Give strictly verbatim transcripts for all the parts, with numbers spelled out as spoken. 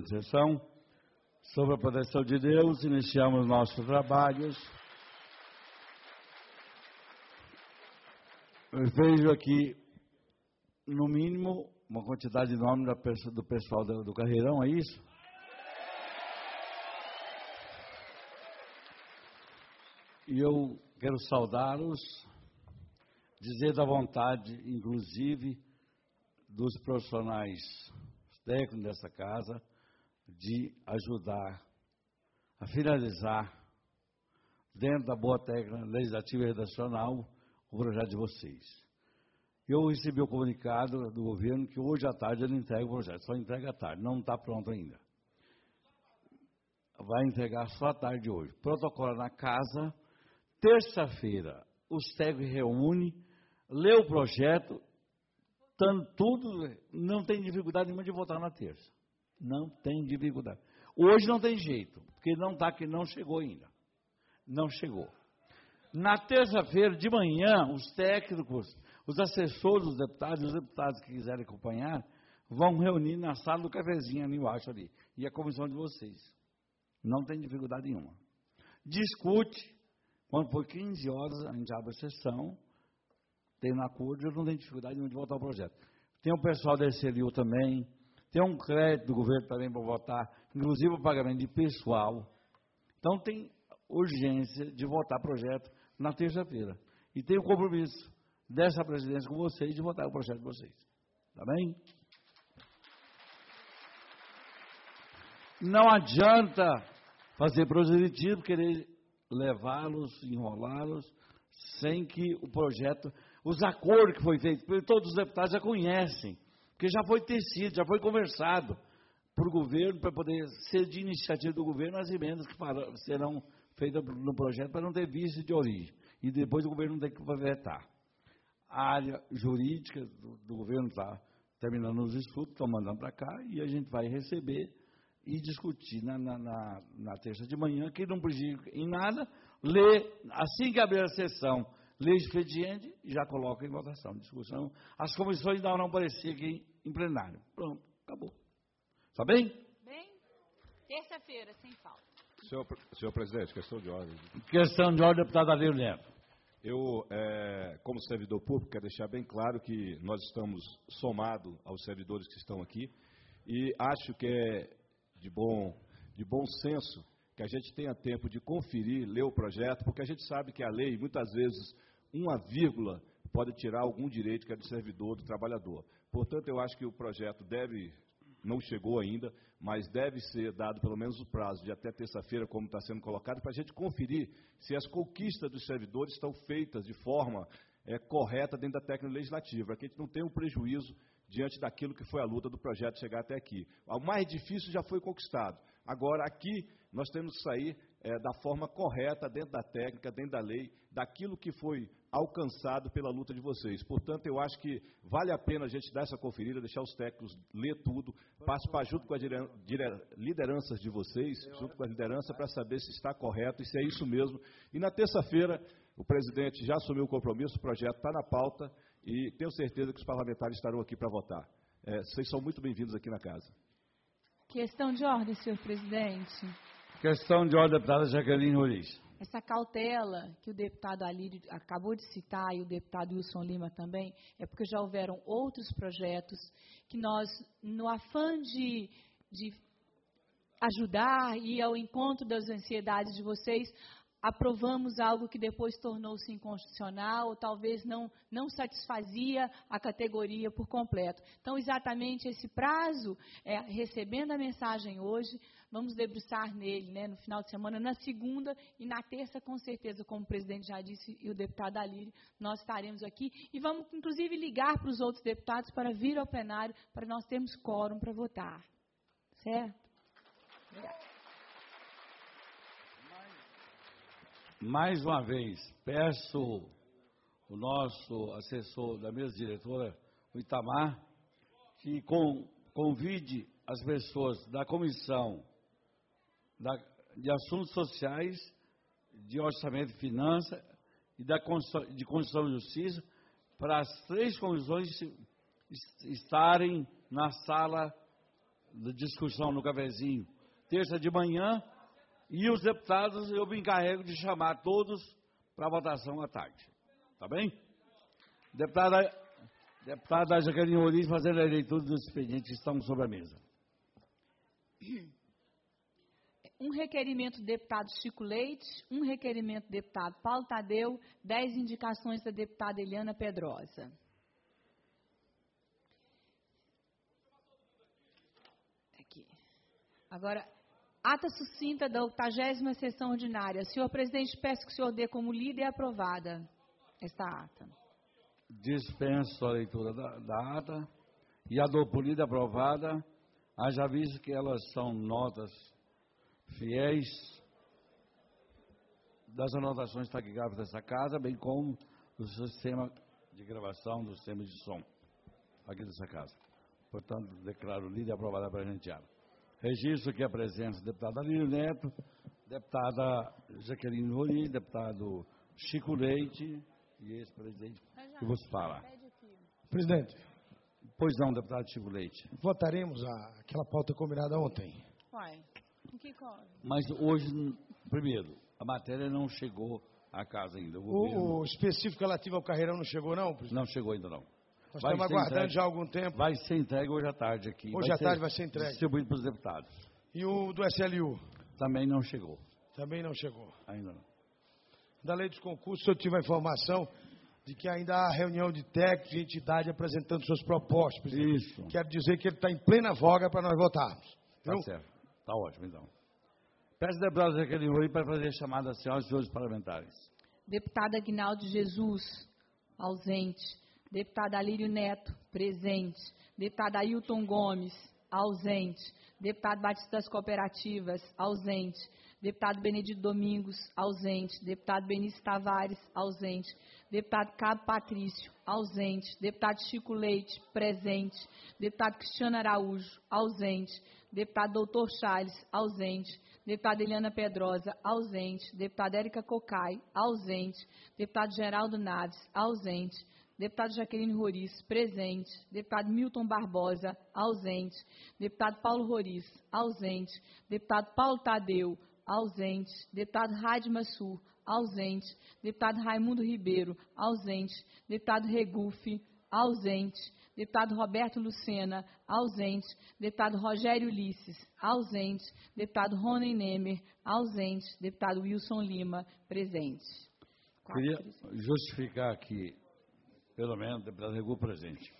presidente da sessão. Sob a proteção de Deus, iniciamos nossos trabalhos. Eu vejo aqui, no mínimo, uma quantidade enorme da, do pessoal do, do Carreirão, é isso? E eu quero saudá-los, dizer da vontade, inclusive, dos profissionais técnicos dessa casa, de ajudar a finalizar, dentro da boa técnica legislativa e redacional, o projeto de vocês. Eu recebi o comunicado do governo que hoje à tarde ele entrega o projeto, só entrega à tarde, não está pronto ainda. Vai entregar só à tarde de hoje. Protocolo na casa, terça-feira, os técnicos reúnem, lê o projeto, tanto tudo, não tem dificuldade nenhuma de votar na terça. Não tem dificuldade. Hoje não tem jeito, porque não está, que não chegou ainda. Não chegou. Na terça-feira de manhã, os técnicos, os assessores dos deputados, os deputados que quiserem acompanhar, vão reunir na sala do cafezinho ali embaixo ali. E a comissão de vocês. Não tem dificuldade nenhuma. Discute, quando for quinze horas, a gente abre a sessão, tem um acordo, eu não tenho dificuldade nenhuma de votar o projeto. Tem o pessoal da S L U também, tem um crédito do governo também para votar, inclusive o pagamento de pessoal. Então, tem urgência de votar o projeto na terça-feira. E tem o compromisso dessa presidência com vocês de votar o projeto de vocês. Tá bem? Não adianta fazer proselitismo, querer levá-los, enrolá-los, sem que o projeto, os acordos que foi feito, porque todos os deputados já conhecem, porque já foi tecido, já foi conversado por o governo, para poder ser de iniciativa do governo as emendas que farão, serão feitas no projeto, para não ter vício de origem. E depois o governo não tem que vetar. A área jurídica do, do governo está terminando os estudos, estão mandando para cá, e a gente vai receber e discutir na, na, na, na terça de manhã, que não prejudica em nada, lê, assim que abrir a sessão, lê o expediente e já coloca em votação, discussão. As comissões ainda não apareciam aqui em plenário. Pronto, acabou. Está bem? Bem, terça-feira, sem falta. Senhor, senhor presidente, questão de ordem. Questão de ordem, deputado Alírio Neto. Eu, é, como servidor público, quero deixar bem claro que nós estamos somados aos servidores que estão aqui e acho que é de bom, de bom senso que a gente tenha tempo de conferir, ler o projeto, porque a gente sabe que a lei, muitas vezes, uma vírgula pode tirar algum direito que é do servidor, do trabalhador. Portanto, eu acho que o projeto deve, não chegou ainda, mas deve ser dado pelo menos o prazo de até terça-feira, como está sendo colocado, para a gente conferir se as conquistas dos servidores estão feitas de forma é, correta dentro da técnica legislativa, para que a gente não tenha um prejuízo diante daquilo que foi a luta do projeto chegar até aqui. O mais difícil já foi conquistado. Agora, aqui, nós temos que sair é, da forma correta, dentro da técnica, dentro da lei, daquilo que foi alcançado pela luta de vocês. Portanto, eu acho que vale a pena a gente dar essa conferida, deixar os técnicos ler tudo, participar junto com as lideranças de vocês, junto com as lideranças, para saber se está correto e se é isso mesmo. E na terça-feira, o presidente já assumiu o compromisso, o projeto está na pauta, e tenho certeza que os parlamentares estarão aqui para votar. É, vocês são muito bem-vindos aqui na casa. Questão de ordem, senhor presidente. Questão de ordem, deputada Jaqueline Ruiz. Essa cautela que o deputado Alírio acabou de citar e o deputado Wilson Lima também, é porque já houveram outros projetos que nós, no afã de, de ajudar e ir ao encontro das ansiedades de vocês, aprovamos algo que depois tornou-se inconstitucional, ou talvez não, não satisfazia a categoria por completo. Então, exatamente esse prazo, é, recebendo a mensagem hoje, vamos debruçar nele, né, no final de semana, na segunda e na terça, com certeza, como o presidente já disse, e o deputado Alírio, nós estaremos aqui, e vamos, inclusive, ligar para os outros deputados para vir ao plenário, para nós termos quórum para votar. Certo? Obrigada. Mais uma vez, peço o nosso assessor da mesa diretora, o Itamar, que com, convide as pessoas da Comissão da, de Assuntos Sociais, de Orçamento e Finanças e da, de Constituição e Justiça, para as três comissões estarem na sala de discussão no cafezinho, terça de manhã, e os deputados eu me encarrego de chamar todos para votação à tarde. Tá bem? Deputada, deputada Jaqueline Roriz fazendo a leitura dos expedientes que estão sobre a mesa. Um requerimento do deputado Chico Leite, um requerimento do deputado Paulo Tadeu, dez indicações da deputada Eliana Pedrosa. Aqui. Agora, ata sucinta da octagésima sessão ordinária. Senhor presidente, peço que o senhor dê como lida e aprovada esta ata. Dispenso a leitura da, da ata e a dou por lida e aprovada, haja visto que elas são notas fiéis das anotações taquigráficas dessa casa, bem como do sistema de gravação, do sistema de som aqui dessa casa. Portanto, declaro lida e aprovada para a presenteada. Registro aqui a presença do deputado Alírio Neto, deputada Jaqueline Roriz, deputado Chico Leite e ex-presidente que vos fala. Presidente. Pois não, deputado Chico Leite. Votaremos a, aquela pauta combinada ontem. Uai, o que corre? Mas hoje, primeiro, a matéria não chegou à casa ainda. O, governo... o, o específico relativo ao Carreirão não chegou, não, presidente? Não chegou ainda, não. Nós vai estamos aguardando entregue, já há algum tempo. Vai ser entregue hoje à tarde aqui. Hoje vai à tarde vai ser entregue. Distribuído para os deputados. E o do S L U? Também não chegou. Também não chegou. Ainda não. Da lei dos concursos, eu tive a informação de que ainda há reunião de técnicos e entidade apresentando suas propostas, presidente. Isso. Quero dizer que ele está em plena voga para nós votarmos. Está certo. Está ótimo, então. Peço ao deputado Jaqueline Roriz para fazer chamada às senhoras e senhores parlamentares. Deputada Aguinaldo Jesus, ausente. Deputado Alírio Neto, presente. Deputado Ailton Gomes, ausente. Deputado Batista das Cooperativas, ausente. Deputado Benedito Domingos, ausente. Deputado Benício Tavares, ausente. Deputado Cabo Patrício, ausente. Deputado Chico Leite, presente. Deputado Cristiano Araújo, ausente. Deputado Doutor Charles, ausente. Deputada Eliana Pedrosa, ausente. Deputada Érica Cocai, ausente. Deputado Geraldo Naves, ausente. Deputado Jaqueline Roriz, presente. Deputado Milton Barbosa, ausente. Deputado Paulo Roriz, ausente. Deputado Paulo Tadeu, ausente. Deputado Rádio Massur, ausente. Deputado Raimundo Ribeiro, ausente. Deputado Regufe, ausente. Deputado Roberto Lucena, ausente. Deputado Rogério Ulisses, ausente. Deputado Rony Nemer, ausente. Deputado Wilson Lima, presente. Queria justificar aqui, pelo menos, deputado Regu presente.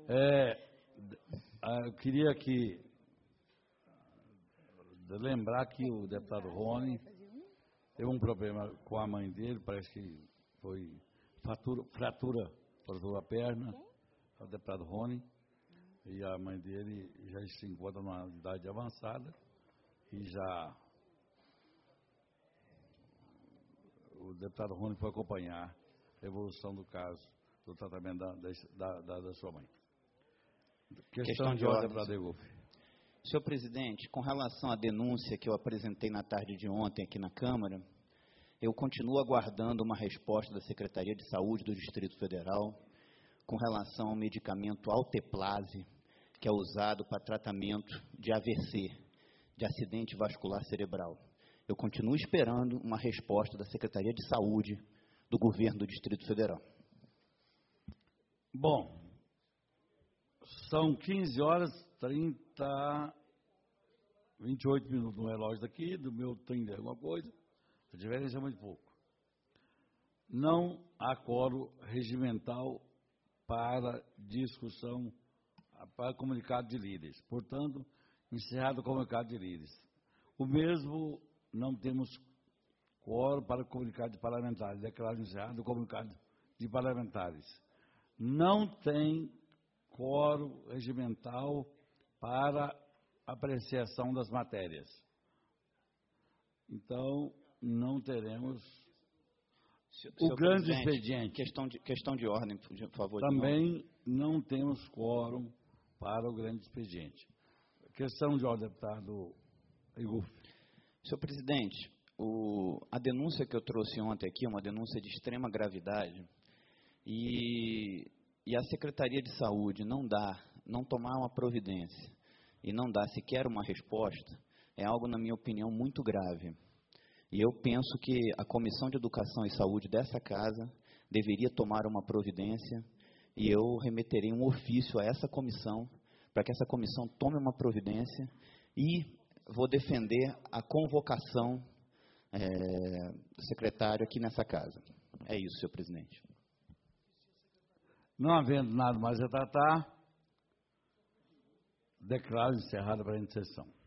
É, eu queria aqui lembrar que o deputado Rony teve um problema com a mãe dele, parece que foi fratura, fratura, fratura a perna, o deputado Rony, e a mãe dele já se encontra numa idade avançada e já o deputado Rony foi acompanhar a evolução do caso, do tratamento da, da, da, da sua mãe. Questão, Questão de ordem, deputado Regufe. Senhor presidente, com relação à denúncia que eu apresentei na tarde de ontem aqui na Câmara, eu continuo aguardando uma resposta da Secretaria de Saúde do Distrito Federal com relação ao medicamento Alteplase, que é usado para tratamento de A V C, de acidente vascular cerebral. Eu continuo esperando uma resposta da Secretaria de Saúde do Governo do Distrito Federal. Bom, são quinze horas, trinta, vinte e oito minutos no relógio daqui, do meu trinta alguma coisa, a diferença é muito pouco. Não há quórum regimental para discussão, para comunicado de líderes. Portanto, encerrado o comunicado de líderes. O mesmo, não temos quórum para comunicado de parlamentares. Declaro encerrado o comunicado de parlamentares. Não tem quórum regimental para apreciação das matérias. Então, não teremos Senhor, o senhor grande expediente. Questão de, questão de ordem, por favor. Também não temos quórum para o grande expediente. Questão de ordem, deputado Regufe. Senhor presidente, o, a denúncia que eu trouxe ontem aqui é uma denúncia de extrema gravidade e, e a Secretaria de Saúde não dá, não tomar uma providência e não dá sequer uma resposta, é algo, na minha opinião, muito grave. E eu penso que a Comissão de Educação e Saúde dessa casa deveria tomar uma providência, e eu remeterei um ofício a essa comissão, para que essa comissão tome uma providência, e vou defender a convocação é, do secretário aqui nessa casa. É isso, senhor presidente. Não havendo nada mais a tratar, declaro encerrada a presente sessão.